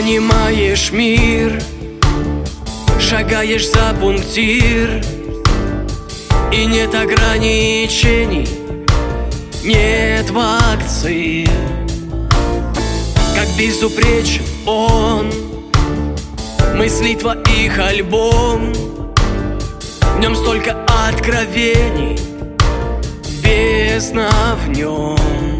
Принимаешь мир, шагаешь за пунктир, и нет ограничений, нет вакцин. Как безупречен он, мысли твоих альбом, в нем столько откровений, бездна в нем.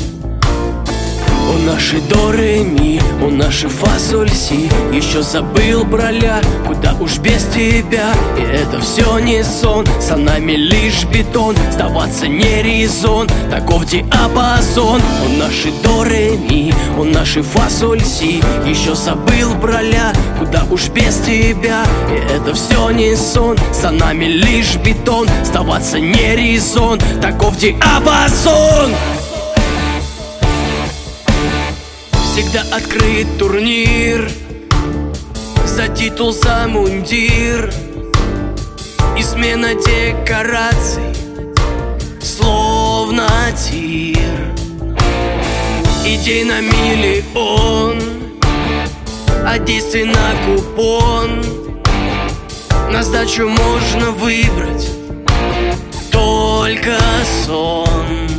Он наши до ре ми, он наши фа соль си. Еще забыл про ля, куда уж без тебя. И это все не сон, за нами лишь бетон. Сдаваться не резон, таков диапазон. Он наши до ре ми, он наши фа соль си. Еще забыл про ля, куда уж без тебя. И это все не сон, за нами лишь бетон. Сдаваться не резон, таков диапазон. Всегда открыт турнир, за титул, за мундир, и смена декораций, словно тир. Идей на миллион, а действий на купон. На сдачу можно выбрать только сон.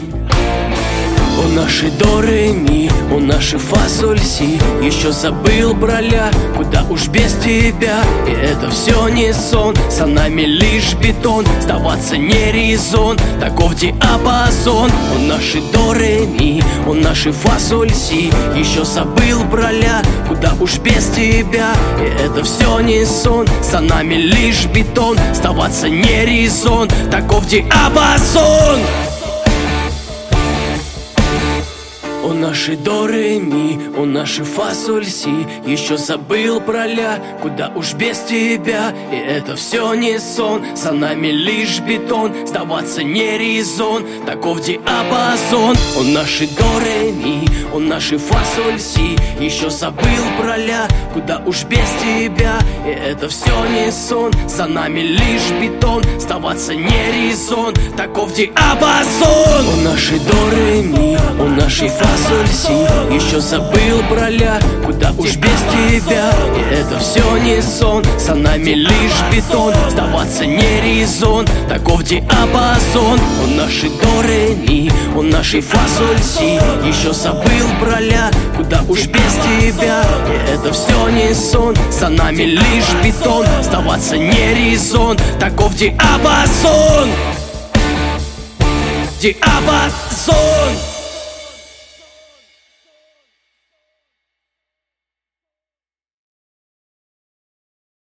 Он наши до ре ми, он наши фа соль си. Еще забыл про ля, куда уж без тебя. И это все не сон, за нами лишь бетон. Сдаваться не резон, таков диапазон. Он наши до ре ми, он наши фа соль си. Еще забыл про ля, куда уж без тебя. И это все не сон, за нами лишь бетон. Сдаваться не резон, таков диапазон. Он наши до ре ми, он наши фа соль си. Еще забыл про ля, куда уж без тебя. И это все не сон, за нами лишь бетон. Сдаваться не резон, таков диапазон. Он наши до ре ми, он наши фа соль си. Еще забыл про ля, куда уж без тебя. И это все не сон, за нами лишь бетон. Сдаваться не резон, таков диапазон. Он наши до ре ми, он наши фа соль си. Еще забыл про ля, куда уж без тебя. И это все не сон, за нами лишь бетон. Сдаваться не резон, таков диапазон. Он наши до ре ми, он наши фа соль си. Еще забыл про ля, куда уж без тебя. И это все не сон, за нами лишь бетон. Сдаваться не резон, таков диапазон. Диапазон.